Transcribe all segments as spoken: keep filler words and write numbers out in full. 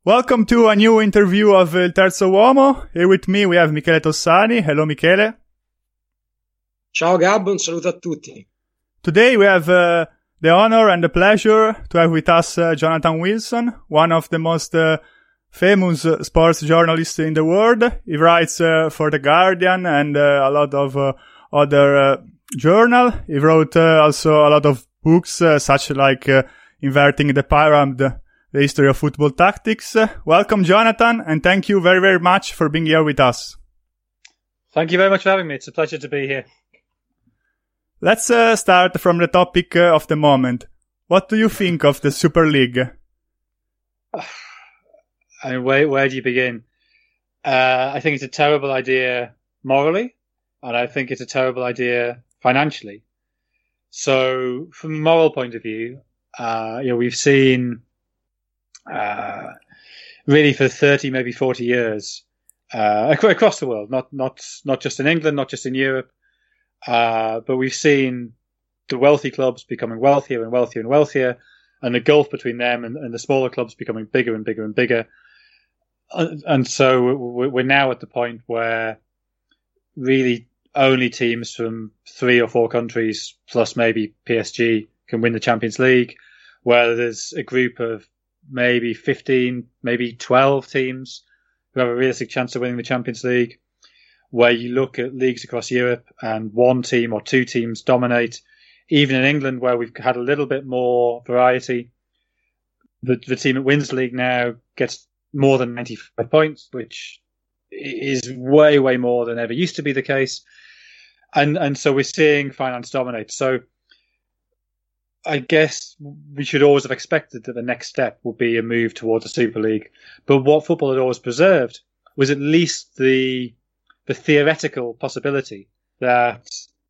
Welcome to a new interview of Il Terzo Uomo. Here with me we have Michele Tossani. Hello Michele. Ciao Gab, un saluto a tutti. Today we have uh, the honor and the pleasure to have with us uh, Jonathan Wilson, one of the most uh, famous uh, sports journalists in the world. He writes uh, for The Guardian and uh, a lot of uh, other uh, journal. He wrote uh, also a lot of books uh, such like uh, Inverting the Pyramid, The History of Football Tactics. Uh, welcome, Jonathan, and thank you very, very much for being here with us. Thank you very much for having me. It's a pleasure to be here. Let's uh, start from the topic uh, of the moment. What do you think of the Super League? I mean, where, where do you begin? Uh, I think it's a terrible idea morally, and I think it's a terrible idea financially. So, from a moral point of view, uh, you know, we've seen Uh, really for thirty, maybe forty years, uh, across the world, not, not, not just in England, not just in Europe, uh, but we've seen the wealthy clubs becoming wealthier and wealthier and wealthier, and the gulf between them and, and the smaller clubs becoming bigger and bigger and bigger. And, and so we're now at the point where really only teams from three or four countries, plus maybe P S G, can win the Champions League, where there's a group of maybe fifteen, maybe twelve teams who have a realistic chance of winning the Champions League, where you look at leagues across Europe and one team or two teams dominate. Even in England, where we've had a little bit more variety, the, the team that wins the league now gets more than ninety-five points, which is way, way more than ever used to be the case. And, and so we're seeing finance dominate. So I guess we should always have expected that the next step would be a move towards a Super League. But what football had always preserved was at least the the theoretical possibility that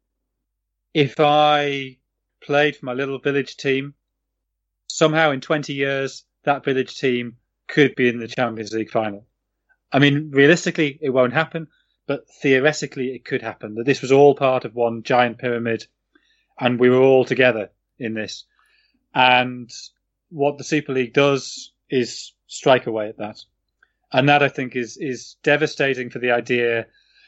if I played for my little village team, somehow in twenty years, that village team could be in the Champions League final. I mean, realistically, it won't happen, but theoretically, it could happen. That this was all part of one giant pyramid, and we were all together in this. And what the Super League does is strike away at that. And that, I think, is is devastating for the idea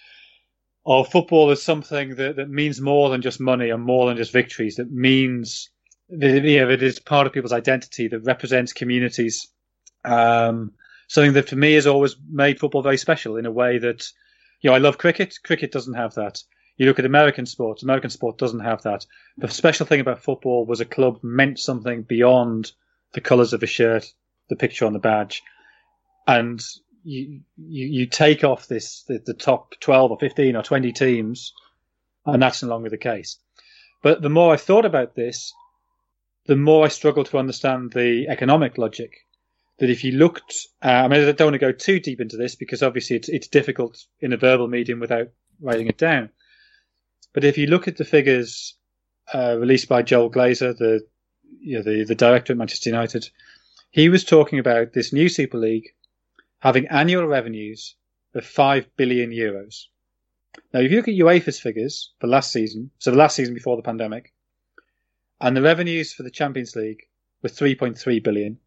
of football as something that, that means more than just money and more than just victories, that means that, you know, it is part of people's identity, that represents communities. Um, something that for me has always made football very special in a way that, you know, I love cricket. Cricket doesn't have that. You look at American sports, American sport doesn't have that. The special thing about football was a club meant something beyond the colours of a shirt, the picture on the badge. And you you, you take off this the, the top twelve or fifteen or twenty teams, and that's no longer the case. But the more I've thought about this, the more I struggle to understand the economic logic. That if you looked, uh, I mean, I don't want to go too deep into this because obviously it's it's difficult in a verbal medium without writing it down. But if you look at the figures uh, released by Joel Glazer, the you know, the the director at Manchester United, he was talking about this new Super League having annual revenues of five billion euros. Now, if you look at UEFA's figures for last season, so the last season before the pandemic, and the revenues for the Champions League were three point three billion,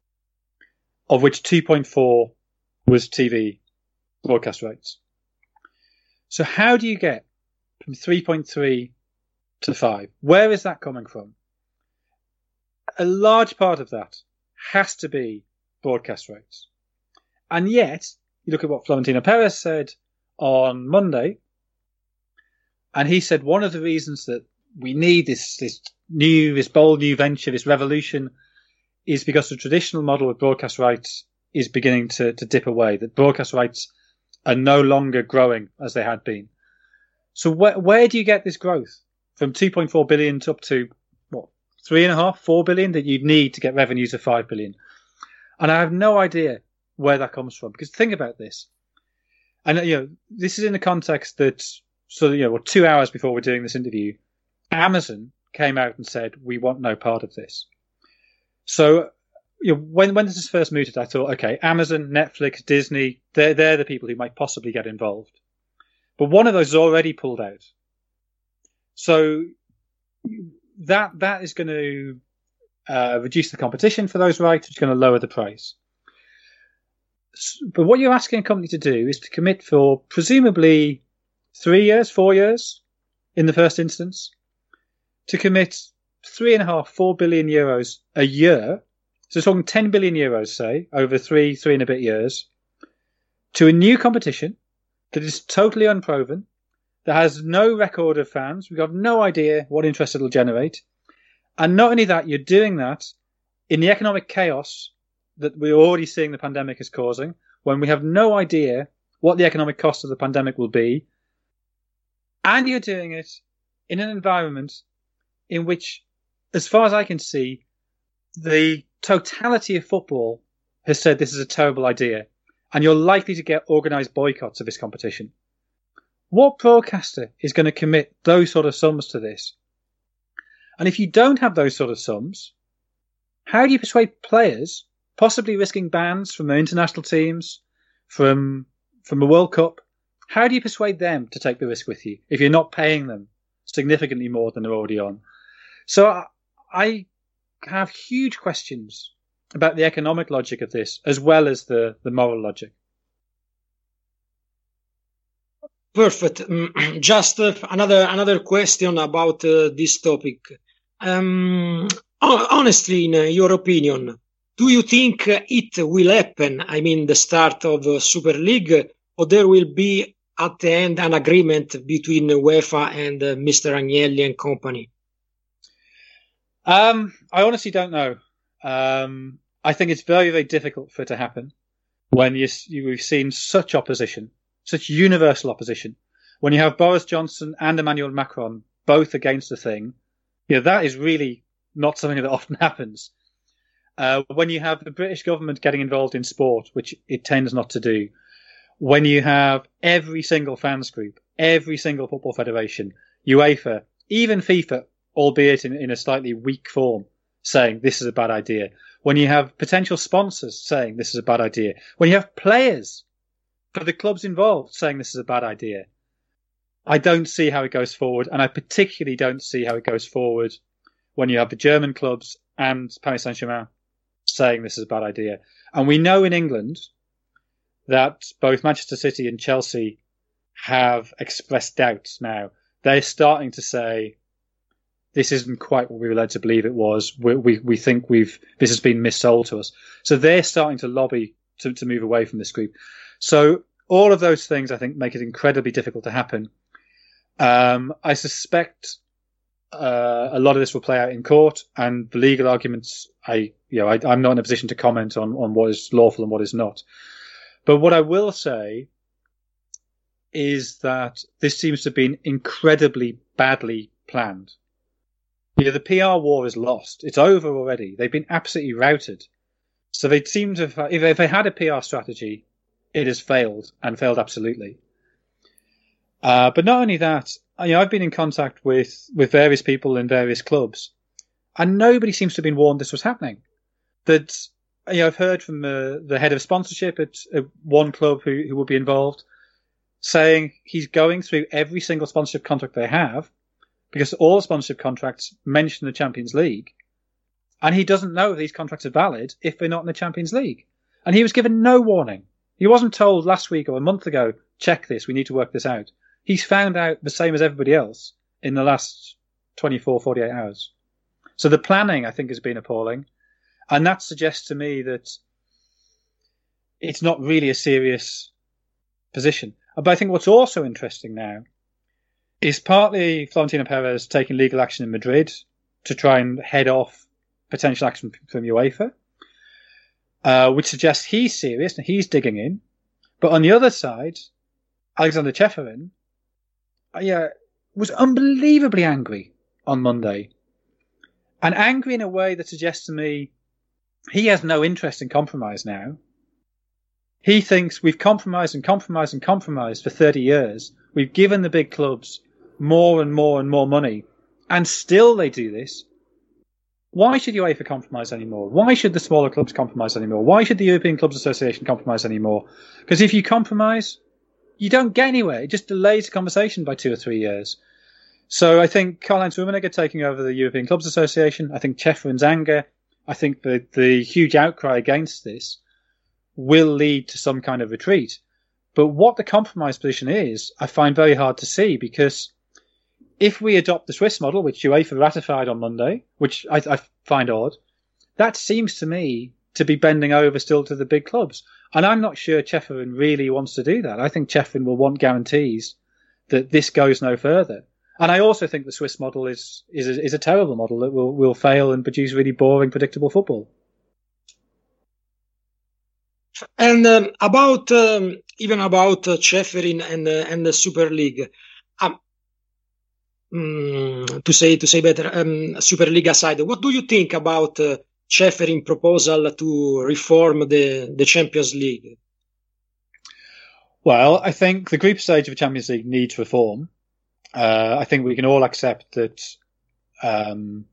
of which two point four was T V broadcast rights. So how do you get from three point three to five? Where is that coming from? A large part of that has to be broadcast rights. And yet, you look at what Florentino Perez said on Monday, and he said one of the reasons that we need this, this new, this bold new venture, this revolution, is because the traditional model of broadcast rights is beginning to, to dip away, that broadcast rights are no longer growing as they had been. So where, where do you get this growth from two point four billion to up to what, three and a half, four billion that you'd need to get revenues of five billion? And I have no idea where that comes from, because think about this. And, you know, this is in the context that, so, you know, well, two hours before we're doing this interview, Amazon came out and said, we want no part of this. So, you know, when, when this was first mooted, I thought, okay, Amazon, Netflix, Disney, they're, they're the people who might possibly get involved. But one of those is already pulled out. So that that is going to uh, reduce the competition for those rights, which is going to lower the price. but what you're asking a company to do is to commit for presumably three years, four years in the first instance, to commit three and a half, four billion euros a year. So we're talking ten billion euros, say, over three, three and a bit years, to a new competition that is totally unproven, that has no record of fans. We've got no idea what interest it'll generate. And not only that, you're doing that in the economic chaos that we're already seeing the pandemic is causing, when we have no idea what the economic cost of the pandemic will be. And you're doing it in an environment in which, as far as I can see, the totality of football has said this is a terrible idea, and you're likely to get organised boycotts of this competition. What broadcaster is going to commit those sort of sums to this? And if you don't have those sort of sums, how do you persuade players, possibly risking bans from their international teams, from from a World Cup, how do you persuade them to take the risk with you if you're not paying them significantly more than they're already on? So I have huge questions about the economic logic of this, as well as the, the moral logic. Perfect. Just uh, another another question about uh, this topic. Um, honestly, in your opinion, do you think it will happen? I mean, the start of uh, Super League, or there will be at the end an agreement between UEFA and uh, Mister Agnelli and company? Um, I honestly don't know. Um, I think it's very, very difficult for it to happen when you, you've seen such opposition, such universal opposition. When you have Boris Johnson and Emmanuel Macron both against the thing, you know, that is really not something that often happens. Uh, when you have the British government getting involved in sport, which it tends not to do, when you have every single fans group, every single football federation, UEFA, even FIFA, albeit in, in a slightly weak form, saying this is a bad idea. When you have potential sponsors saying this is a bad idea. When you have players for the clubs involved saying this is a bad idea. I don't see how it goes forward, and I particularly don't see how it goes forward when you have the German clubs and Paris Saint-Germain saying this is a bad idea. And we know in England that both Manchester City and Chelsea have expressed doubts now. They're starting to say, this isn't quite what we were led to believe it was. We, we, we think we've this has been missold to us. So they're starting to lobby to, to move away from this group. So all of those things, I think, make it incredibly difficult to happen. Um, I suspect uh, a lot of this will play out in court, and the legal arguments, I, you know, I, I'm not in a position to comment on, on what is lawful and what is not. But what I will say is that this seems to have been incredibly badly planned. You know, the P R war is lost. It's over already. They've been absolutely routed. So they seem to have, if they had a P R strategy, it has failed, and failed absolutely. Uh, but not only that, you know, I've been in contact with, with various people in various clubs, and nobody seems to have been warned this was happening. That, you know, I've heard from the, the head of sponsorship at, at one club who, who will be involved, saying he's going through every single sponsorship contract they have, because all sponsorship contracts mention the Champions League, and he doesn't know if these contracts are valid if they're not in the Champions League. And he was given no warning. He wasn't told last week or a month ago, check this, we need to work this out. He's found out the same as everybody else in the last twenty-four, forty-eight hours. So the planning, I think, has been appalling. And that suggests to me that it's not really a serious position. But I think what's also interesting now is partly Florentino Perez taking legal action in Madrid to try and head off potential action from UEFA, uh, which suggests he's serious and he's digging in. But on the other side, Alexander Ceferin uh, yeah, was unbelievably angry on Monday. And angry in a way that suggests to me he has no interest in compromise now. He thinks we've compromised and compromised and compromised for thirty years. We've given the big clubs more and more and more money, and still they do this. Why should UEFA compromise anymore? Why should the smaller clubs compromise anymore? Why should the European Clubs Association compromise anymore? Because if you compromise, you don't get anywhere. It just delays the conversation by two or three years. So I think Karl-Heinz Rummenigge taking over the European Clubs Association, I think Ceferin's anger, I think the, the huge outcry against this will lead to some kind of retreat. But what the compromise position is, I find very hard to see, because if we adopt the Swiss model, which UEFA ratified on Monday, which I, I find odd, that seems to me to be bending over still to the big clubs. And I'm not sure Ceferin really wants to do that. I think Ceferin will want guarantees that this goes no further. And I also think the Swiss model is is a, is a terrible model that will, will fail and produce really boring, predictable football. And um, about um, even about uh, Ceferin and uh, and the Super League, um, mm, to say to say better, um, Super League aside, what do you think about uh, Ceferin proposal to reform the the Champions League? Well, I think the group stage of the Champions League needs reform. Uh, I think we can all accept that um,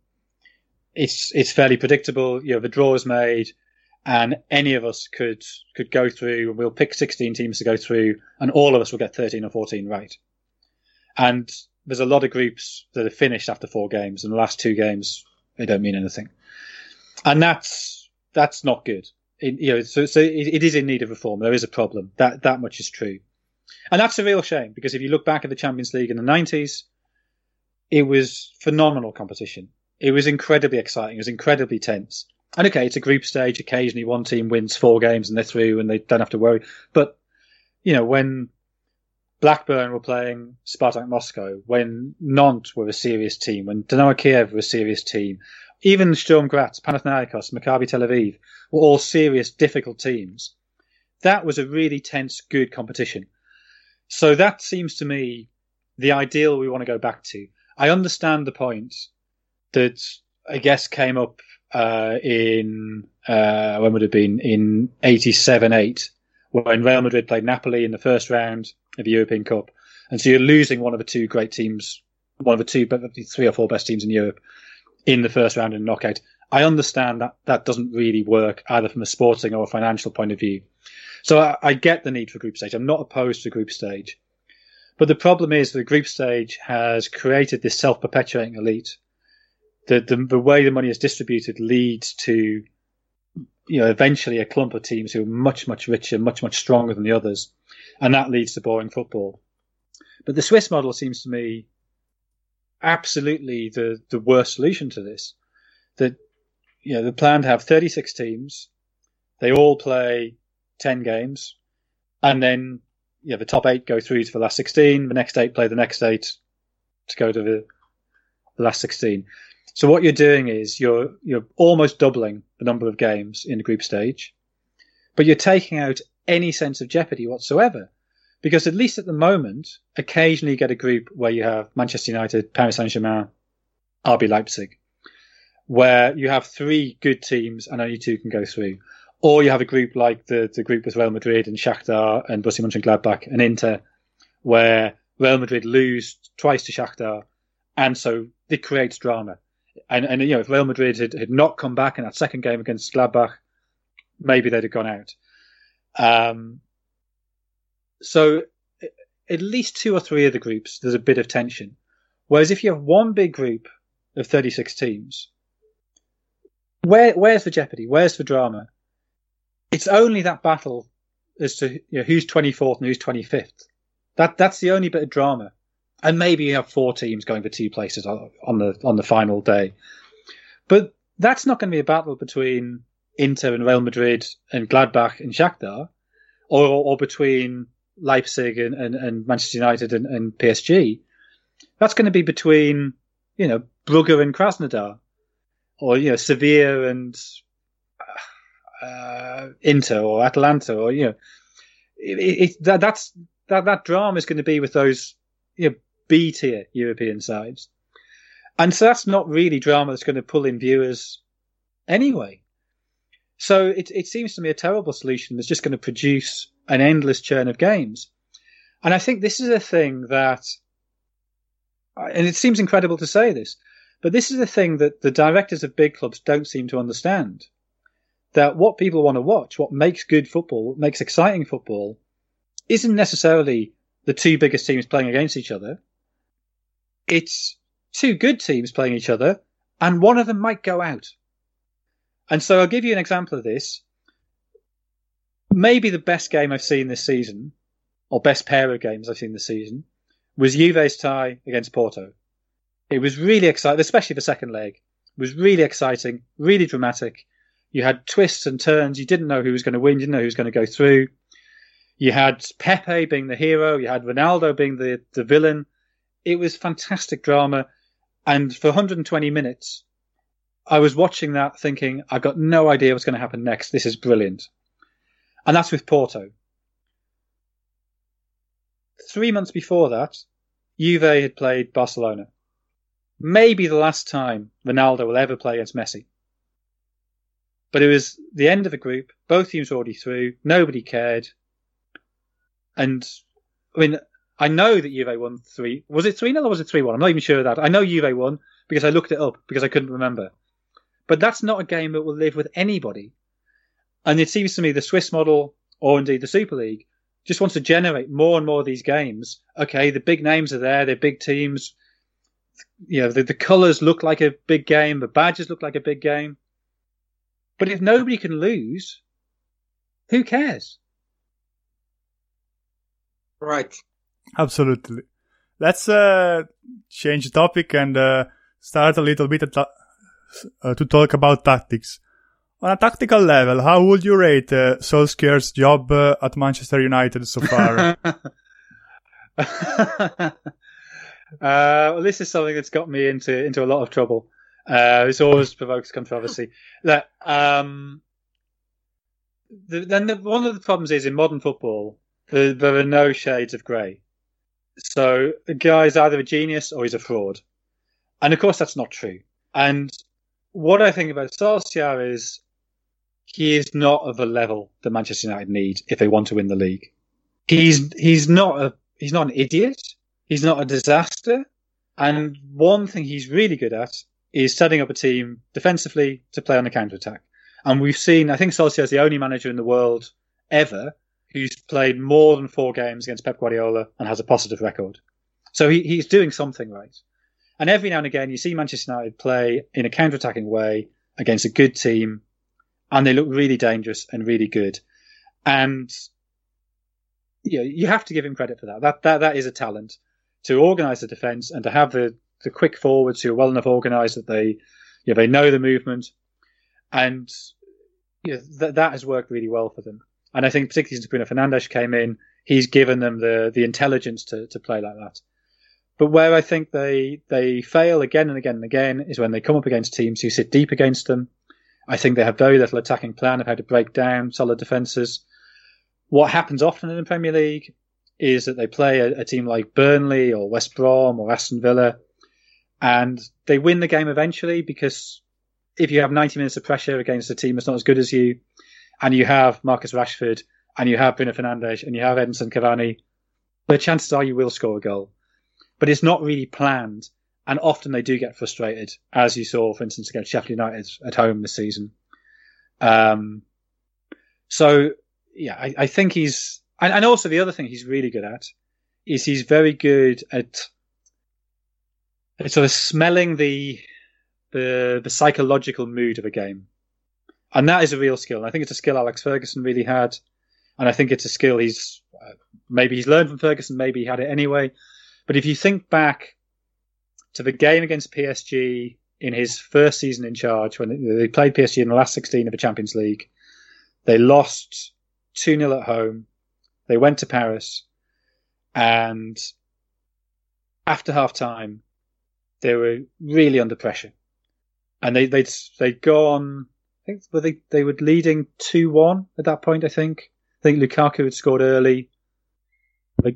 it's it's fairly predictable. You know, the draw is made, and any of us could could go through, and we'll pick sixteen teams to go through, and all of us will get thirteen or fourteen right. And there's a lot of groups that are finished after four games, and the last two games they don't mean anything, and that's that's not good. It, you know, so so it, it is in need of reform. There is a problem. That that much is true. And that's a real shame, because if you look back at the Champions League in the nineties, it was phenomenal competition. It was incredibly exciting. It was incredibly tense. And okay, it's a group stage. Occasionally one team wins four games and they're through and they don't have to worry. But, you know, when Blackburn were playing Spartak Moscow, when Nantes were a serious team, when Dynamo Kiev were a serious team, even Sturm Graz, Panathinaikos, Maccabi Tel Aviv were all serious, difficult teams. That was a really tense, good competition. So that seems to me the ideal we want to go back to. I understand the point that I guess came up uh, in, uh, when would it have been, in eighty-seven eight, when Real Madrid played Napoli in the first round of the European Cup. And so you're losing one of the two great teams, one of the two, three or four best teams in Europe in the first round in knockout. I understand that that doesn't really work either from a sporting or a financial point of view. So I, I get the need for group stage. I'm not opposed to group stage. But the problem is the group stage has created this self-perpetuating elite. The, the, the way the money is distributed leads to, you know, eventually a clump of teams who are much, much richer, much, much stronger than the others. And that leads to boring football. But the Swiss model seems to me absolutely the, the worst solution to this. That, you know, the plan to have thirty-six teams. They all play ten games, and then yeah, the top eight go through to the last sixteen. The next eight play the next eight to go to the, the last sixteen. So what you're doing is you're you're almost doubling the number of games in the group stage, but you're taking out any sense of jeopardy whatsoever, because at least at the moment, occasionally you get a group where you have Manchester United, Paris Saint-Germain, R B Leipzig, where you have three good teams and only two can go through. Or you have a group like the, the group with Real Madrid and Shakhtar and Borussia Mönchengladbach and Inter, where Real Madrid lose twice to Shakhtar, and so it creates drama. And, and you know, if Real Madrid had, had not come back in that second game against Gladbach, maybe they'd have gone out. Um, so at least two or three of the groups, there's a bit of tension. Whereas if you have one big group of thirty-six teams, where where's the jeopardy? Where's the drama? It's only that battle as to, you know, who's twenty-fourth and who's twenty-fifth. That that's the only bit of drama. And maybe you have four teams going for two places on the on the final day. But that's not going to be a battle between Inter and Real Madrid and Gladbach and Shakhtar, or or between Leipzig and, and, and Manchester United and, and P S G. That's going to be between, you know, Brugge and Krasnodar, or, you know, Sevilla and Uh, Inter or Atalanta, or, you know, it, it, that, that's that that drama is going to be with those, you know, B tier European sides, and so that's not really drama that's going to pull in viewers anyway. So it it seems to me a terrible solution that's just going to produce an endless churn of games, and I think this is a thing that, and it seems incredible to say this, but this is a thing that the directors of big clubs don't seem to understand. That what people want to watch, what makes good football, what makes exciting football, isn't necessarily the two biggest teams playing against each other. It's two good teams playing each other, and one of them might go out. And so I'll give you an example of this. maybe the best game I've seen this season, or best pair of games I've seen this season, was Juve's tie against Porto. It was really exciting, especially the second leg. It was really exciting, really dramatic. You had twists and turns. You didn't know who was going to win. You didn't know who was going to go through. You had Pepe being the hero. You had Ronaldo being the, the villain. It was fantastic drama. And for one hundred twenty minutes, I was watching that thinking, I've got no idea what's going to happen next. This is brilliant. And that's with Porto. Three months before that, Juve had played Barcelona. Maybe the last time Ronaldo will ever play against Messi. But it was the end of the group. Both teams were already through. Nobody cared. And, I mean, I know that Juve won three. Was it three nil or was it three one? I'm not even sure of that. I know Juve won because I looked it up because I couldn't remember. But that's not a game that will live with anybody. And it seems to me the Swiss model, or indeed the Super League, just wants to generate more and more of these games. Okay, the big names are there. They're big teams. You know, the, the colours look like a big game. The badges look like a big game. But if nobody can lose, who cares? Right. Absolutely. Let's uh, change the topic and uh, start a little bit ta- uh, to talk about tactics. On a tactical level, how would you rate uh, Solskjaer's job uh, at Manchester United so far? uh, well, this is something that's got me into into a lot of trouble. Uh, it always provokes controversy. That um, the, then the, one of the problems is in modern football, there, there are no shades of grey. So a guy's either a genius or he's a fraud, and of course that's not true. And what I think about Solskjaer is he is not of a level that Manchester United need if they want to win the league. He's he's not a he's not an idiot. He's not a disaster. And one thing he's really good at is setting up a team defensively to play on the counter-attack. And we've seen, I think Solskjaer is the only manager in the world ever who's played more than four games against Pep Guardiola and has a positive record. So he, he's doing something right. And every now and again, you see Manchester United play in a counter-attacking way against a good team, and they look really dangerous and really good. And you know, you have to give him credit for that. That that that is a talent, to organise the defence and to have the, the quick forwards who are well enough organised that they, you know, they know the movement, and you know, th- that has worked really well for them. And I think particularly since Bruno Fernandes came in, he's given them the the intelligence to to play like that. But where I think they they fail again and again and again is when they come up against teams who sit deep against them. I think they have very little attacking plan of how to break down solid defences. What happens often in the Premier League is that they play a, a team like Burnley or West Brom or Aston Villa, and they win the game eventually, because if you have ninety minutes of pressure against a team that's not as good as you, and you have Marcus Rashford, and you have Bruno Fernandes, and you have Edinson Cavani, the chances are you will score a goal. But it's not really planned, and often they do get frustrated, as you saw, for instance, against Sheffield United at home this season. Um, so, yeah, I, I think he's... And, and also the other thing he's really good at is he's very good at, at sort of smelling the, the the psychological mood of a game. And that is a real skill. And I think it's a skill Alex Ferguson really had. And I think it's a skill he's... Uh, maybe he's learned from Ferguson, maybe he had it anyway. But if you think back to the game against P S G in his first season in charge, when they played P S G in the last sixteen of the Champions League, they lost two nil at home. They went to Paris, and after half time, they were really under pressure. And they, they'd, they'd gone, I think, were they, they were leading two one at that point, I think. I think Lukaku had scored early. Like,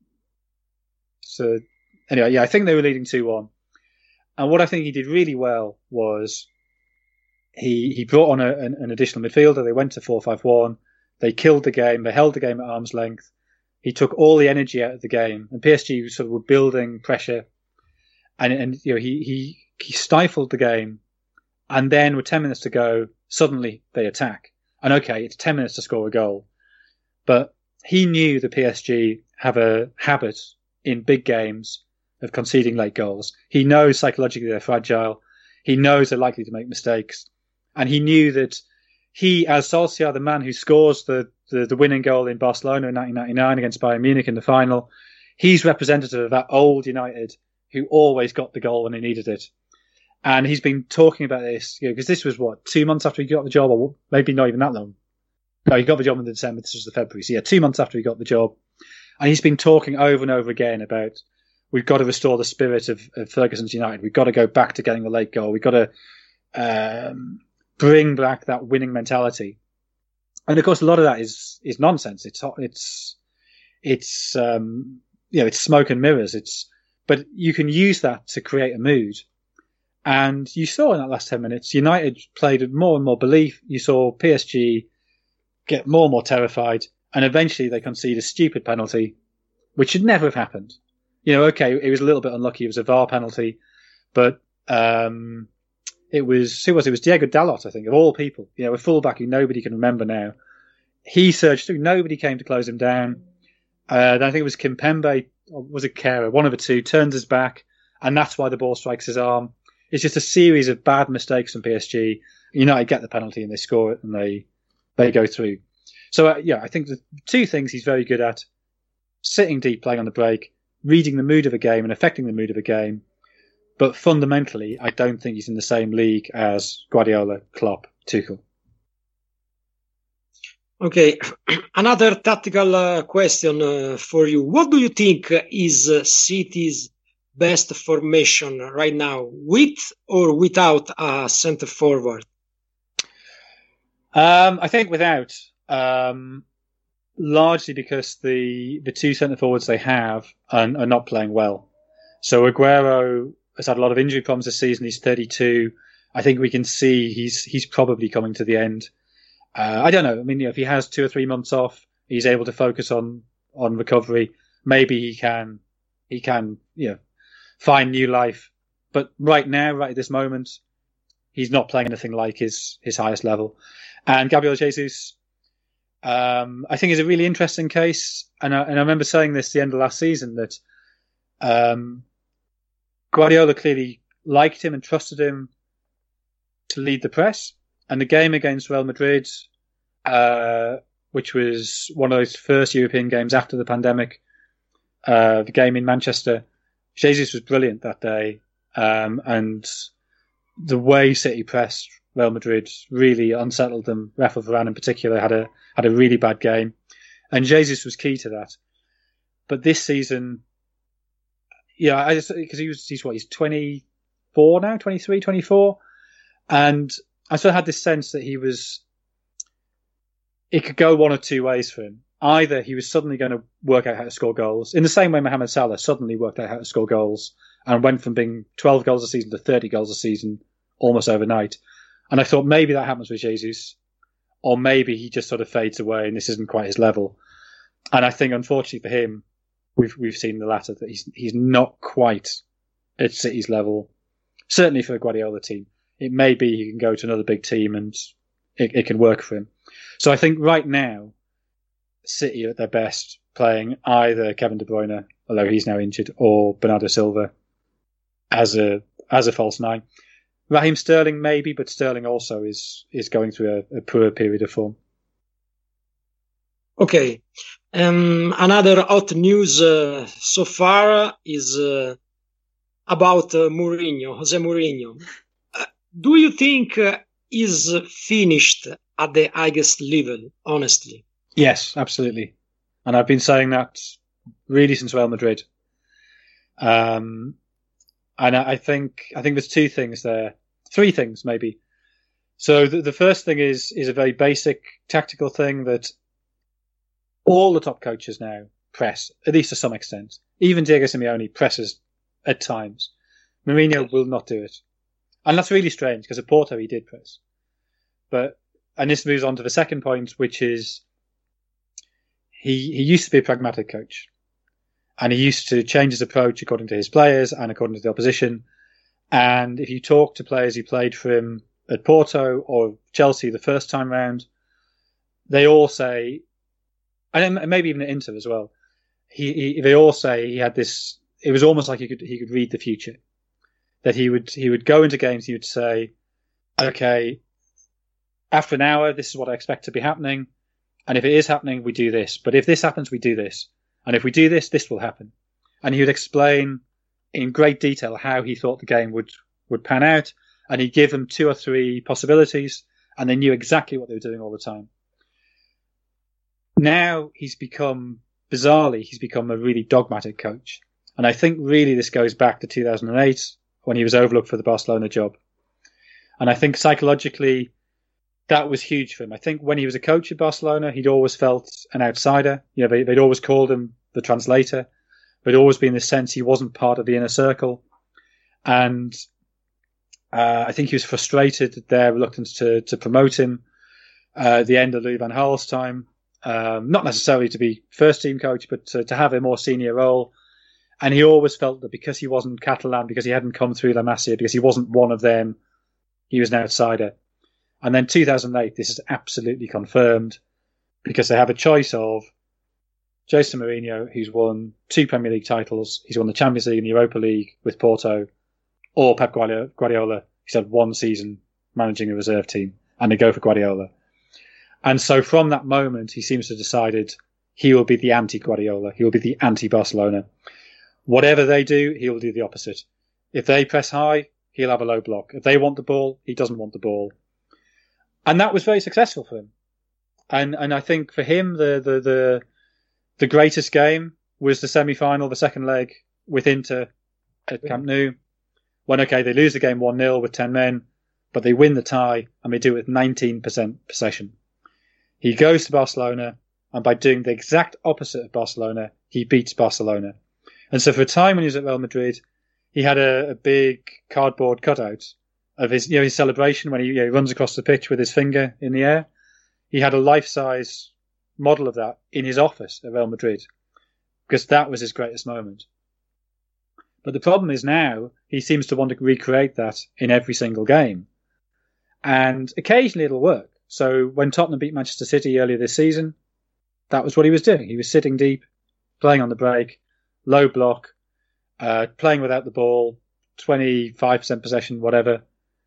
so, anyway, yeah, I think they were leading two one. And what I think he did really well was he he brought on a, an, an additional midfielder. They went to four five one. They killed the game. They held the game at arm's length. He took all the energy out of the game, and P S G sort of were building pressure. And, and you know, he, he, he stifled the game. And then with ten minutes to go, suddenly they attack. And okay, it's ten minutes to score a goal. But he knew the P S G have a habit in big games of conceding late goals. He knows psychologically they're fragile. He knows they're likely to make mistakes. And he knew that he, as Solskjaer, the man who scores the, the, the winning goal in Barcelona in nineteen ninety-nine against Bayern Munich in the final, he's representative of that old United who always got the goal when they needed it. And he's been talking about this, you know, because this was, what, two months after he got the job, or maybe not even that long. No, he got the job in December, this was the February. So yeah, two months after he got the job. And he's been talking over and over again about, we've got to restore the spirit of, of Ferguson's United. We've got to go back to getting the late goal. We've got to um, bring back that winning mentality. And of course, a lot of that is is nonsense. It's it's it's um, you know, it's smoke and mirrors. It's but you can use that to create a mood. And you saw in that last ten minutes, United played with more and more belief. You saw P S G get more and more terrified, and eventually they concede a stupid penalty, which should never have happened. You know, okay, it was a little bit unlucky. It was a V A R penalty, but um, it was who was it? It was Diego Dalot, I think, of all people. You know, a fullback who nobody can remember now. He surged through. Nobody came to close him down. Uh, then I think it was Kimpembe, or was it Kera? One of the two turns his back, and that's why the ball strikes his arm. It's just a series of bad mistakes from P S G. United get the penalty and they score it, and they they go through. So uh, yeah, I think the two things he's very good at: sitting deep, playing on the break, reading the mood of a game and affecting the mood of a game. But fundamentally, I don't think he's in the same league as Guardiola, Klopp, Tuchel. Okay, another tactical uh, question uh, for you. What do you think is uh, City's best formation right now, with or without a centre forward? Um, I think without, um, largely because the the two centre forwards they have are, are not playing well. So Aguero has had a lot of injury problems this season. He's thirty-two. I think we can see he's he's probably coming to the end. Uh, I don't know. I mean, you know, if he has two or three months off, he's able to focus on on recovery. Maybe he can he can you know find new life. But right now, right at this moment, he's not playing anything like his his highest level. And Gabriel Jesus, um, I think, is a really interesting case. And I, and I remember saying this at the end of last season that um, Guardiola clearly liked him and trusted him to lead the press. And the game against Real Madrid, uh, which was one of those first European games after the pandemic, uh, the game in Manchester, Jesus was brilliant that day. Um, and the way City pressed Real Madrid really unsettled them. Rafa Varane in particular had a had a really bad game. And Jesus was key to that. But this season, yeah, I just, because he was, he's what, he's twenty-four now, twenty-three, twenty-four. And I sort of had this sense that he was, it could go one of two ways for him. Either he was suddenly going to work out how to score goals, in the same way Mohamed Salah suddenly worked out how to score goals and went from being twelve goals a season to thirty goals a season almost overnight. And I thought maybe that happens with Jesus, or maybe he just sort of fades away and this isn't quite his level. And I think, unfortunately for him, we've we've seen the latter, that he's he's not quite at City's level. Certainly for the Guardiola team. It may be he can go to another big team and it, it can work for him. So I think right now, City are at their best playing either Kevin De Bruyne, although he's now injured, or Bernardo Silva as a as a false nine. Raheem Sterling maybe, but Sterling also is is going through a, a poor period of form. Okay. Um, another hot news uh, so far is uh, about uh, Mourinho, Jose Mourinho. Do you think uh, is finished at the highest level, honestly? Yes, absolutely. And I've been saying that really since Real Madrid. Um, and I think I think there's two things there, three things maybe. So the, the first thing is is a very basic tactical thing that all the top coaches now press, at least to some extent. Even Diego Simeone presses at times. Mourinho will not do it. And that's really strange because at Porto he did press. But, and this moves on to the second point, which is he, he used to be a pragmatic coach. And he used to change his approach according to his players and according to the opposition. And if you talk to players who played for him at Porto or Chelsea the first time round, they all say, and maybe even at Inter as well, he, he they all say he had this, it was almost like he could he could read the future. That he would he would go into games, he would say, okay, after an hour, this is what I expect to be happening. And if it is happening, we do this. But if this happens, we do this. And if we do this, this will happen. And he would explain in great detail how he thought the game would, would pan out. And he'd give them two or three possibilities, and they knew exactly what they were doing all the time. Now he's become, bizarrely, he's become a really dogmatic coach. And I think really this goes back to two thousand eight when he was overlooked for the Barcelona job. And I think psychologically that was huge for him. I think when he was a coach at Barcelona, he'd always felt an outsider. You know, they, they'd always called him the translator. There'd always been this sense he wasn't part of the inner circle. And uh, I think he was frustrated at their reluctance to, to promote him uh, at the end of Louis van Gaal's time. Um, not necessarily to be first team coach, but to, to have a more senior role. And he always felt that because he wasn't Catalan, because he hadn't come through La Masia, because he wasn't one of them, he was an outsider. And then two thousand eight, this is absolutely confirmed because they have a choice of Jose Mourinho, who's won two Premier League titles. He's won the Champions League and the Europa League with Porto, or Pep Guardiola. He's had one season managing a reserve team, and they go for Guardiola. And so from that moment, he seems to have decided he will be the anti-Guardiola. He will be the anti-Barcelona. Whatever they do, he will do the opposite. If they press high, he'll have a low block. If they want the ball, he doesn't want the ball. And that was very successful for him. And and I think for him, the the the, the greatest game was the semi-final, the second leg with Inter at Camp Nou. When, okay, they lose the game one nil with ten men, but they win the tie and they do it with nineteen percent possession. He goes to Barcelona, and by doing the exact opposite of Barcelona, he beats Barcelona. And so for a time when he was at Real Madrid, he had a, a big cardboard cutout of his, you know, his celebration when he, you know, he runs across the pitch with his finger in the air. He had a life-size model of that in his office at Real Madrid because that was his greatest moment. But the problem is now he seems to want to recreate that in every single game. And occasionally it'll work. So when Tottenham beat Manchester City earlier this season, that was what he was doing. He was sitting deep, playing on the break, low block, uh, playing without the ball, twenty-five percent possession, whatever.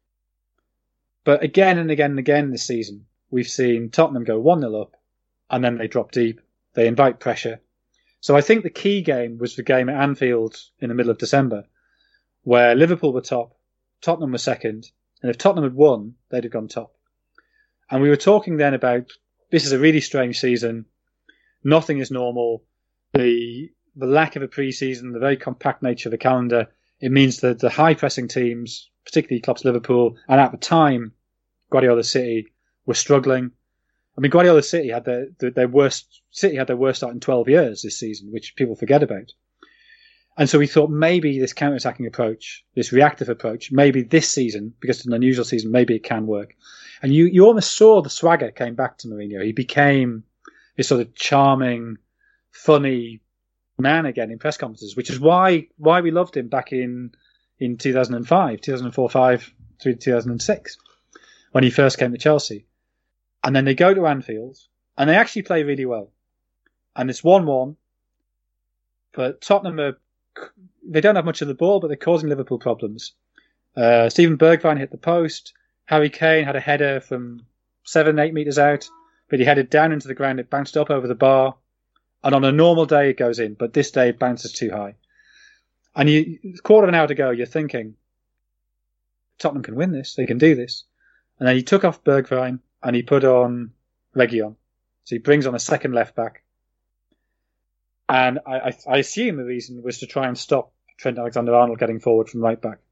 But again and again and again this season, we've seen Tottenham go one nil up, and then they drop deep. They invite pressure. So I think the key game was the game at Anfield in the middle of December, where Liverpool were top, Tottenham were second, and if Tottenham had won, they'd have gone top. And we were talking then about, this is a really strange season, nothing is normal, the the lack of a pre-season, the very compact nature of the calendar, it means that the high-pressing teams, particularly Klopp's Liverpool, and at the time, Guardiola City, were struggling. I mean, Guardiola City had their, their worst, City had their worst start in twelve years this season, which people forget about. And so we thought maybe this counter-attacking approach, this reactive approach, maybe this season, because it's an unusual season, maybe it can work. And you, you almost saw the swagger came back to Mourinho. He became this sort of charming, funny man again in press conferences, which is why why we loved him back in, in two thousand five, two thousand four, five through two thousand six, when he first came to Chelsea. And then they go to Anfield, and they actually play really well. And it's one one, but Tottenham are, they don't have much of the ball, but they're causing Liverpool problems. Uh, Steven Bergwijn hit the post. Harry Kane had a header from seven, eight metres out, but he headed down into the ground. It bounced up over the bar. And on a normal day, it goes in, but this day it bounces too high. And you, a quarter of an hour to go, you're thinking, Tottenham can win this. They can do this. And then he took off Bergwijn and he put on Reguilón. So he brings on a second left back. And I, I, I assume the reason was to try and stop Trent Alexander-Arnold getting forward from right back.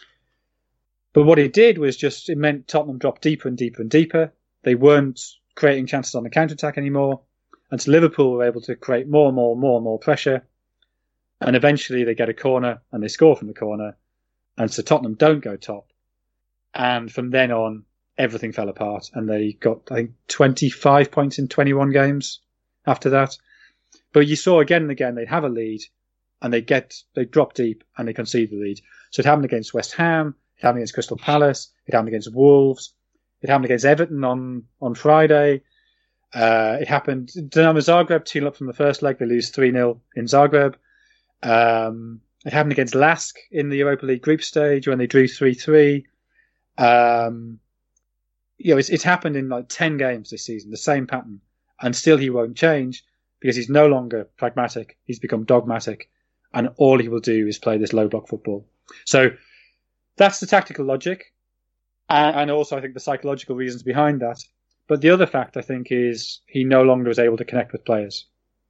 But what it did was just, it meant Tottenham dropped deeper and deeper and deeper. They weren't creating chances on the counter-attack anymore. And so Liverpool were able to create more and more and more and more pressure. And eventually they get a corner and they score from the corner. And so Tottenham don't go top. And from then on, everything fell apart. And they got, I think, twenty-five points in twenty-one games after that. But you saw again and again, they'd have a lead and they get, they drop deep and they concede the lead. So it happened against West Ham. It happened against Crystal Palace. It happened against Wolves. It happened against Everton on, on Friday. Uh, it happened, Dinamo Zagreb two nil up from the first leg. They lose three nil in Zagreb. Um, it happened against Lask in the Europa League group stage when they drew three three. Um, you know, it's, it's happened in like ten games this season, the same pattern, and still he won't change because he's no longer pragmatic. He's become dogmatic, and all he will do is play this low block football. So that's the tactical logic, and, and also I think the psychological reasons behind that. But the other fact I think is he no longer is able to connect with players,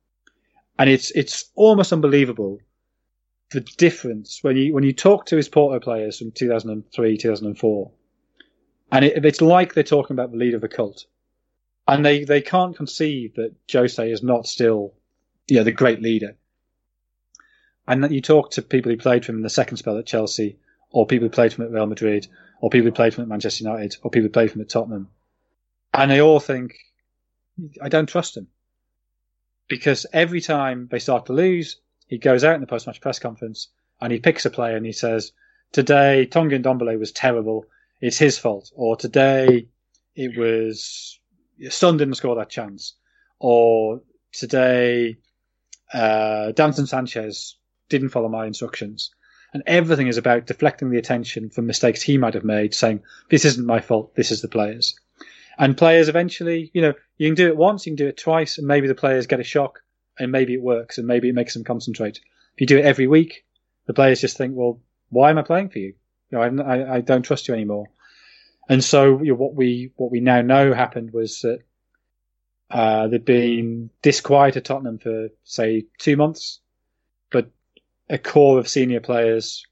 and it's it's almost unbelievable the difference when you when you talk to his Porto players from two thousand three, two thousand four. And it, it's like they're talking about the leader of a cult. And they, they can't conceive that Jose is not still, you know, the great leader. And that you talk to people who played for him in the second spell at Chelsea, or people who played for him at Real Madrid, or people who played for him at Manchester United, or people who played for him at Tottenham. And they all think, I don't trust him. Because every time they start to lose, he goes out in the post-match press conference and he picks a player and he says, today, Tonga Ndombele was terrible. It's his fault. Or today it was Son didn't score that chance. Or today uh, Davinson Sanchez didn't follow my instructions. And everything is about deflecting the attention from mistakes he might have made, saying, this isn't my fault, this is the players. And players eventually, you know, you can do it once, you can do it twice, and maybe the players get a shock, and maybe it works, and maybe it makes them concentrate. If you do it every week, the players just think, well, why am I playing for you? You know, I, I don't trust you anymore. And so you know, what we what we now know happened was that uh, there'd been disquiet at Tottenham for, say, two months, but a core of senior players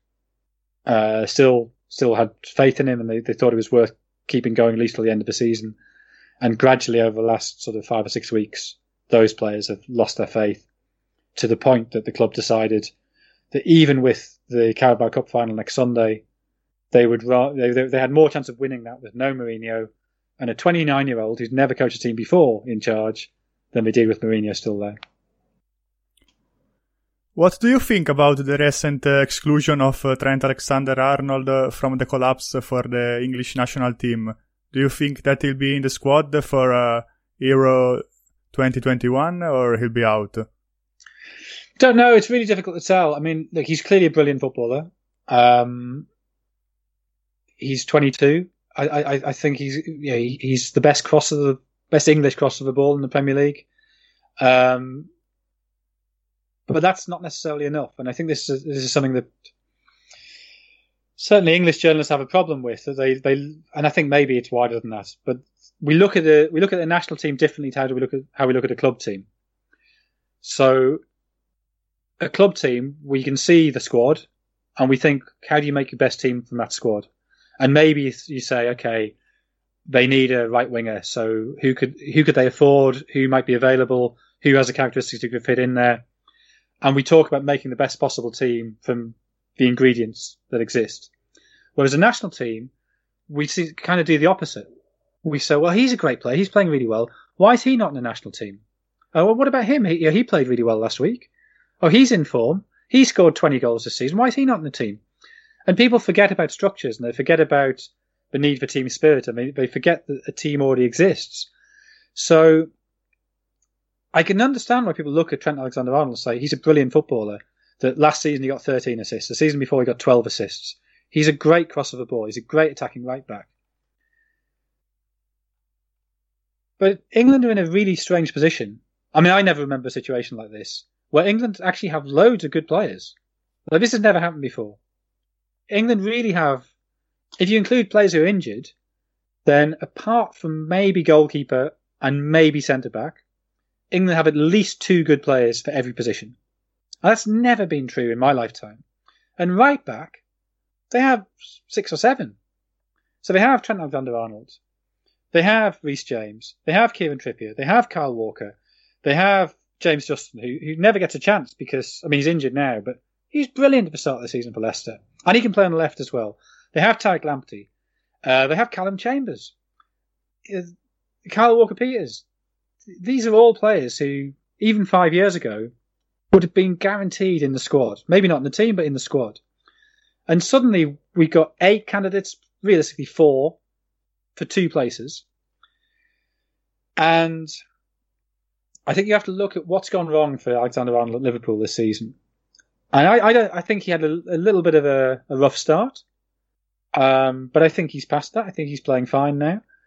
uh, still still had faith in him, and they, they thought it was worth keeping going at least till the end of the season. And gradually over the last sort of five or six weeks, those players have lost their faith to the point that the club decided that even with the Carabao Cup final next Sunday, they would they, they had more chance of winning that with no Mourinho and a twenty-nine-year-old who's never coached a team before in charge than they did with Mourinho still there. What do you think about the recent uh, exclusion of uh, Trent Alexander-Arnold uh, from the collapse for the English national team? Do you think that he'll be in the squad for uh, Euro twenty twenty-one or he'll be out? Don't know. It's really difficult to tell. I mean, look, he's clearly a brilliant footballer. Um, he's twenty-two. I, I, I think he's yeah, he's the best crosser, the best English crosser of the ball in the Premier League. Um, but that's not necessarily enough. And I think this is, this is something that certainly English journalists have a problem with. That they they and I think maybe it's wider than that. But we look at the we look at the national team differently to how do we look at how we look at a club team. So a club team, we can see the squad and we think, how do you make your best team from that squad? And maybe you say, okay, they need a right winger. So who could who could they afford? Who might be available? Who has the characteristics who could fit in there? And we talk about making the best possible team from the ingredients that exist. Whereas a national team, we see, kind of do the opposite. We say, well, he's a great player. He's playing really well. Why is he not in the national team? Oh, well, what about him? He, he played really well last week. Oh, he's in form. He scored twenty goals this season. Why is he not in the team? And people forget about structures and they forget about the need for team spirit. I mean, they forget that a team already exists. So I can understand why people look at Trent Alexander-Arnold and say he's a brilliant footballer, that last season he got thirteen assists. The season before he got twelve assists. He's a great crossover ball. He's a great attacking right back. But England are in a really strange position. I mean, I never remember a situation like this, where England actually have loads of good players. Like, this has never happened before. England really have, if you include players who are injured, then apart from maybe goalkeeper and maybe centre-back, England have at least two good players for every position. And that's never been true in my lifetime. And right-back, they have six or seven. So they have Trent Alexander-Arnold. They have Reece James. They have Kieran Trippier. They have Kyle Walker. They have James Justin, who, who never gets a chance because, I mean, he's injured now, but he's brilliant at the start of the season for Leicester. And he can play on the left as well. They have Tariq Lamptey. Uh, they have Callum Chambers. Uh, Kyle Walker-Peters. These are all players who, even five years ago, would have been guaranteed in the squad. Maybe not in the team, but in the squad. And suddenly we got eight candidates, realistically four, for two places. And I think you have to look at what's gone wrong for Alexander-Arnold at Liverpool this season. And I, I, don't, I think he had a, a little bit of a, a rough start. Um, but I think he's past that. I think he's playing fine now.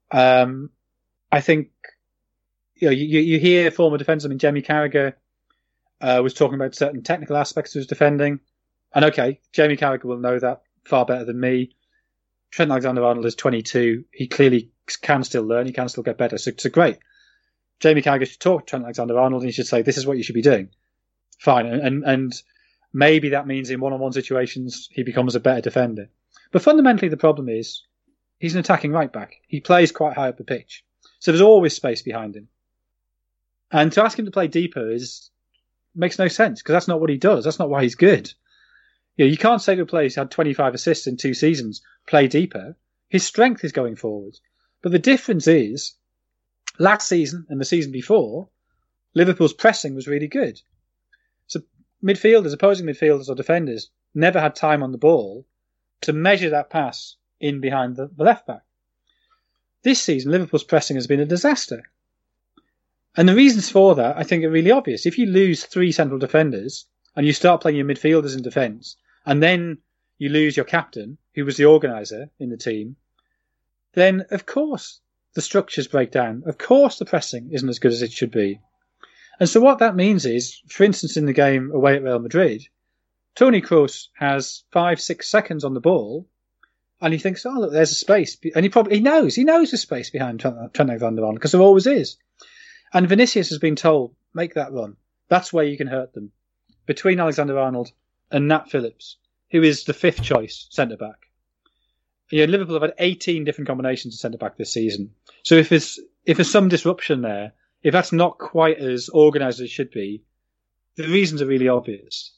Um, I think you know you, you hear former defenders. I mean, Jamie Carragher uh, was talking about certain technical aspects of his defending, and okay, Jamie Carragher will know that far better than me. Trent Alexander-Arnold is twenty-two. He clearly can still learn. He can still get better. So, so great. Jamie Carragher should talk to Trent Alexander-Arnold and he should say, "This is what you should be doing." Fine, and and, and maybe that means in one-on-one situations he becomes a better defender. But fundamentally, the problem is he's an attacking right back. He plays quite high up the pitch, so there's always space behind him. And to ask him to play deeper is makes no sense because that's not what he does. That's not why he's good. You know, you can't say to a player who's had twenty-five assists in two seasons, play deeper. His strength is going forward. But the difference is, last season and the season before, Liverpool's pressing was really good. So midfielders, opposing midfielders or defenders, never had time on the ball to measure that pass in behind the, the left back. This season, Liverpool's pressing has been a disaster. And the reasons for that, I think, are really obvious. If you lose three central defenders and you start playing your midfielders in defence, and then you lose your captain, who was the organiser in the team, then of course the structures break down. Of course the pressing isn't as good as it should be. And so what that means is, for instance, in the game away at Real Madrid, Toni Kroos has five, six seconds on the ball, and he thinks, oh, look, there's a space. And he probably he knows, he knows there's space behind Trent Alexander-Arnold, because there always is. And Vinicius has been told, make that run. That's where you can hurt them. Between Alexander-Arnold and Nat Phillips, who is the fifth choice centre-back. You know, Liverpool have had eighteen different combinations of centre-back this season. So if there's, if there's some disruption there, if that's not quite as organised as it should be, the reasons are really obvious.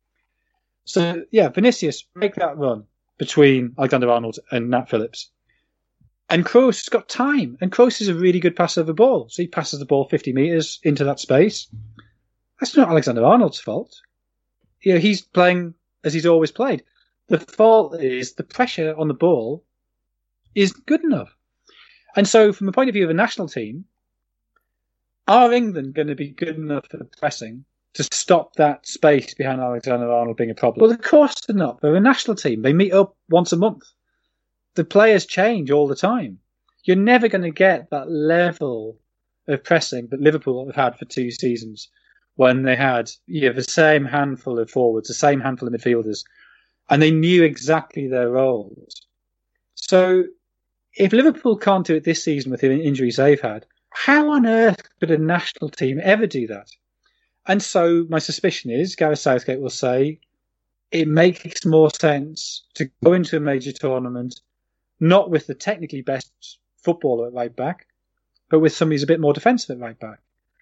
So, yeah, Vinicius, make that run between Alexander-Arnold and Nat Phillips. And Kroos has got time. And Kroos is a really good passer of the ball. So he passes the ball fifty metres into that space. That's not Alexander-Arnold's fault. You know, he's playing as he's always played. The fault is the pressure on the ball is good enough. And so from the point of view of a national team, are England going to be good enough for the pressing to stop that space behind Alexander-Arnold being a problem? Well, of course they're not. They're a national team. They meet up once a month. The players change all the time. You're never going to get that level of pressing that Liverpool have had for two seasons when they had you know, the same handful of forwards, the same handful of midfielders, and they knew exactly their roles. So if Liverpool can't do it this season with the injuries they've had, how on earth could a national team ever do that? And so my suspicion is Gareth Southgate will say it makes more sense to go into a major tournament not with the technically best footballer at right back, but with somebody who's a bit more defensive at right back.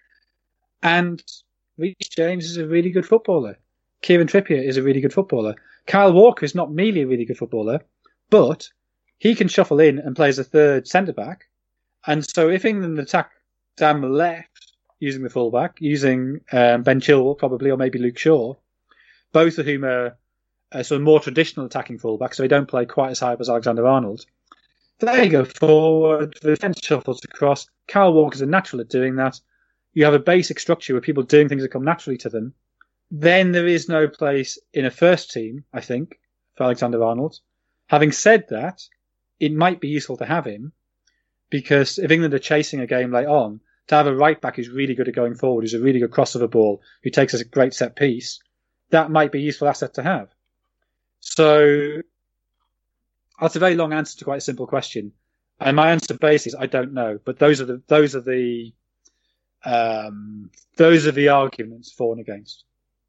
And Reece James is a really good footballer. Kieran Trippier is a really good footballer. Kyle Walker is not merely a really good footballer, but he can shuffle in and play as a third centre-back. And so if England attack down the left, using the full-back, using um, Ben Chilwell probably, or maybe Luke Shaw, both of whom are uh, sort of more traditional attacking full-backs, so they don't play quite as high up as Alexander-Arnold. They go forward, the defence shuffles across. Kyle Walker's a natural at doing that. You have a basic structure where people doing things that come naturally to them. Then there is no place in a first team, I think, for Alexander-Arnold. Having said that, it might be useful to have him, because if England are chasing a game late on, to have a right back who's really good at going forward, who's a really good crossover ball, who takes us a great set piece, that might be a useful asset to have. So that's a very long answer to quite a simple question. And my answer basically is I don't know, but those are the those are the um, those are the arguments for and against.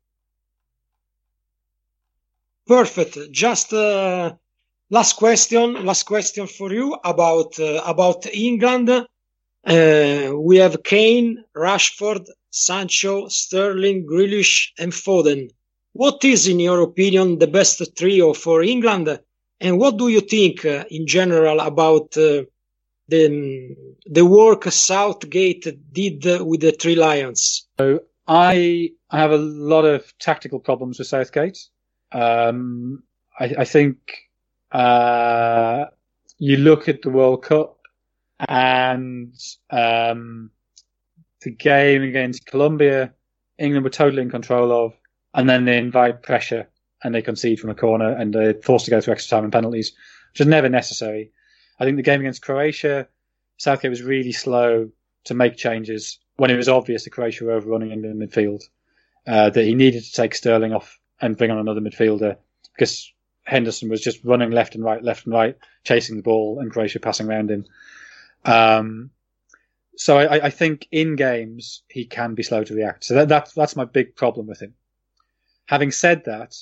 Perfect. Just uh, last question. Last question for you about uh, about England. Uh, we have Kane, Rashford, Sancho, Sterling, Grealish, and Foden. What is, in your opinion, the best trio for England? And what do you think, uh, in general, about uh, the the work Southgate did with the Three Lions? So I have a lot of tactical problems with Southgate. Um, I, I think uh, you look at the World Cup and um, the game against Colombia, England were totally in control of, and then they invite pressure and they concede from a corner and they're forced to go through extra time and penalties, which is never necessary. I think the game against Croatia, Southgate was really slow to make changes when it was obvious that Croatia were overrunning England in midfield, uh, that he needed to take Sterling off and bring on another midfielder because Henderson was just running left and right, left and right, chasing the ball, and Croatia passing around him. Um, so I, I think in games he can be slow to react. So that, that that's my big problem with him. Having said that,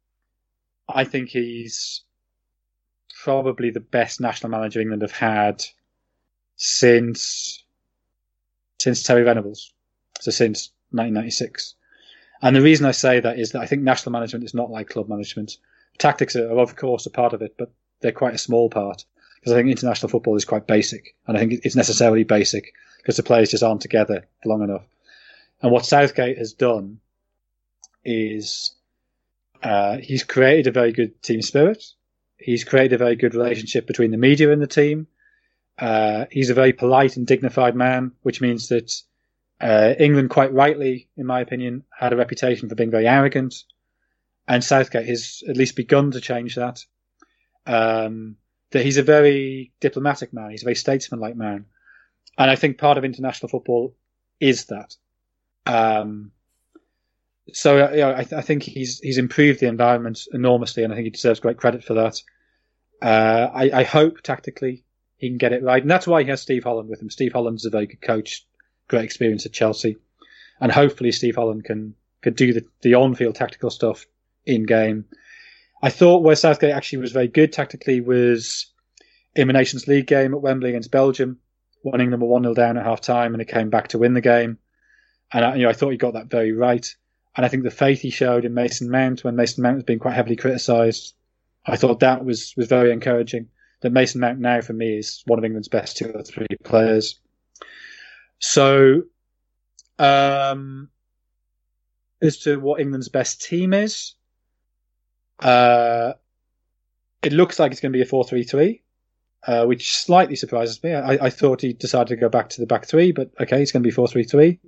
I think he's probably the best national manager England have had since since Terry Venables, so since nineteen ninety-six. And the reason I say that is that I think national management is not like club management. Tactics are, of course, a part of it, but they're quite a small part, because I think international football is quite basic, and I think it's necessarily basic because the players just aren't together long enough. And what Southgate has done is uh, he's created a very good team spirit. He's created a very good relationship between the media and the team. Uh, he's a very polite and dignified man, which means that uh, England, quite rightly, in my opinion, had a reputation for being very arrogant. And Southgate has at least begun to change that. Um, that he's a very diplomatic man. He's a very statesmanlike man. And I think part of international football is that. Um, so you know, I, th- I think he's he's improved the environment enormously, and I think he deserves great credit for that. Uh, I, I hope tactically he can get it right, and that's why he has Steve Holland with him. Steve Holland's a very good coach, great experience at Chelsea, and hopefully Steve Holland can can do the, the on-field tactical stuff in game. I thought where Southgate actually was very good tactically was in the Nations League game at Wembley against Belgium, when England were one nil down at half time and it came back to win the game. And I, you know, I thought he got that very right. And I think the faith he showed in Mason Mount when Mason Mount was being quite heavily criticised, I thought that was, was very encouraging. That Mason Mount now, for me, is one of England's best two or three players. So, um, as to what England's best team is, uh, it looks like it's going to be a four three three, uh, which slightly surprises me. I, I thought he decided to go back to the back three, but okay, it's going to be four three three.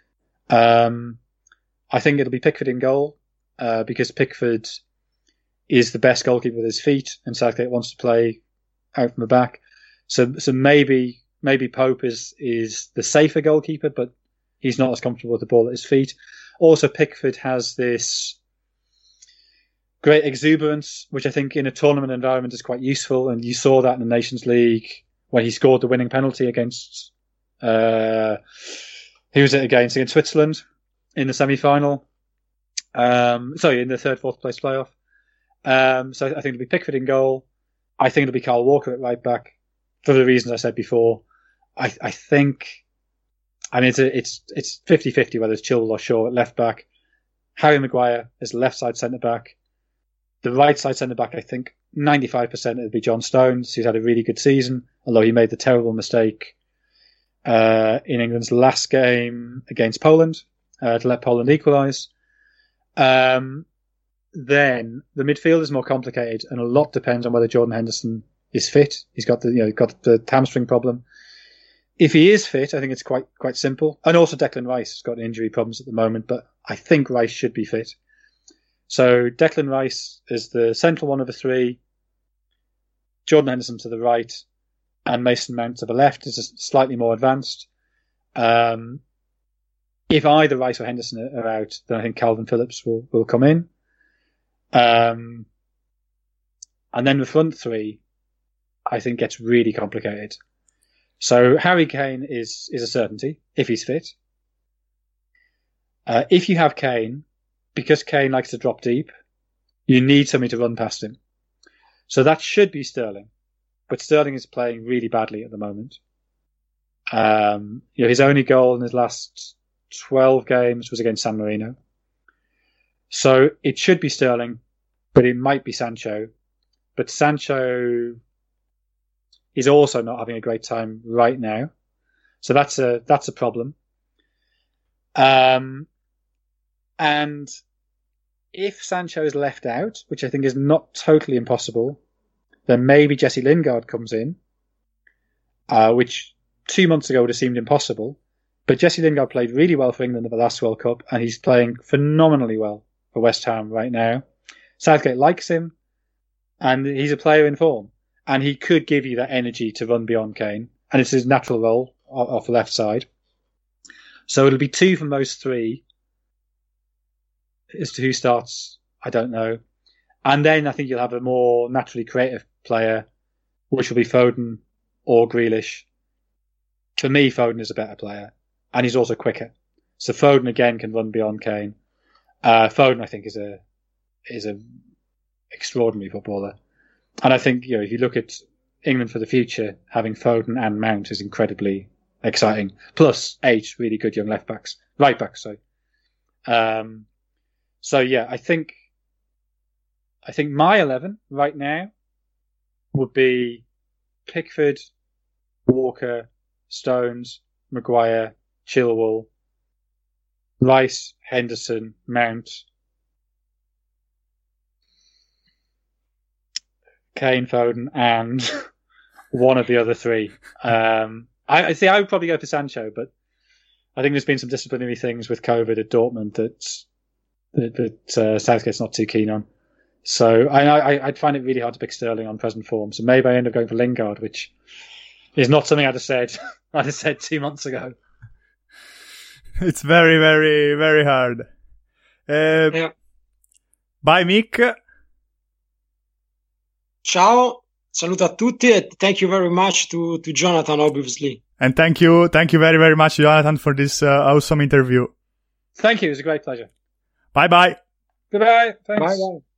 Um, I think it'll be Pickford in goal, uh, because Pickford is the best goalkeeper with his feet, and Southgate wants to play out from the back. So, so maybe maybe Pope is is the safer goalkeeper, but he's not as comfortable with the ball at his feet. Also, Pickford has this great exuberance, which I think in a tournament environment is quite useful, and you saw that in the Nations League when he scored the winning penalty against uh, who was it against? Against Switzerland in the semi-final. Um, sorry, in the third, fourth place playoff. Um, so I think it'll be Pickford in goal. I think it'll be Kyle Walker at right back for the reasons I said before. I, I think, I mean, it's a, it's it's fifty-fifty whether it's Chilwell or Shaw at left back. Harry Maguire is left side centre back. The right side centre back, I think ninety-five percent it'll be John Stones, who's had a really good season, although he made the terrible mistake uh, in England's last game against Poland uh, to let Poland equalise. Um, then the midfield is more complicated, and a lot depends on whether Jordan Henderson is fit. He's got the you know got the hamstring problem. If he is fit, I think it's quite quite simple. And also Declan Rice has got injury problems at the moment, but I think Rice should be fit. So Declan Rice is the central one of the three. Jordan Henderson to the right, and Mason Mount to the left is slightly more advanced. Um, if either Rice or Henderson are out, then I think Calvin Phillips will, will come in. Um, and then the front three, I think, gets really complicated. So Harry Kane is is a certainty if he's fit. Uh, if you have Kane, because Kane likes to drop deep, you need somebody to run past him. So that should be Sterling, but Sterling is playing really badly at the moment. Um, you know, his only goal in his last twelve games was against San Marino. So it should be Sterling, but it might be Sancho. But Sancho is also not having a great time right now, so that's a that's a problem. Um, and if Sancho is left out, which I think is not totally impossible, then maybe Jesse Lingard comes in, uh, which two months ago would have seemed impossible. But Jesse Lingard played really well for England at the last World Cup, and he's playing phenomenally well for West Ham right now. Southgate likes him, and he's a player in form, and he could give you that energy to run beyond Kane. and it's his natural role off the left side. So it'll be two from those three. As to who starts, I don't know. And then I think you'll have a more naturally creative player, which will be Foden or Grealish. For me, Foden is a better player, and he's also quicker. So Foden again can run beyond Kane. Uh, Foden, I think, is a is a extraordinary footballer, and I think you know if you look at England for the future, having Foden and Mount is incredibly exciting. Plus eight really good young left backs, right backs. Sorry. Um, so yeah, I think I think my eleven right now would be Pickford, Walker, Stones, Maguire, Chilwell, Rice, Henderson, Mount, Kane, Foden, and one of the other three. Um, I, I see. I would probably go for Sancho, but I think there's been some disciplinary things with COVID at Dortmund that that, that uh, Southgate's not too keen on. So I, I, I'd find it really hard to pick Sterling on present form. So maybe I end up going for Lingard, which is not something I'd have said. I'd have said two months ago. It's very, very, very hard. Uh, yeah. Bye, Mick. Ciao. Saluto a tutti, and thank you very much to, to Jonathan, obviously. And thank you, thank you very, very much, Jonathan, for this uh, awesome interview. Thank you. It was a great pleasure. Bye-bye. Goodbye. Thanks. Bye-bye.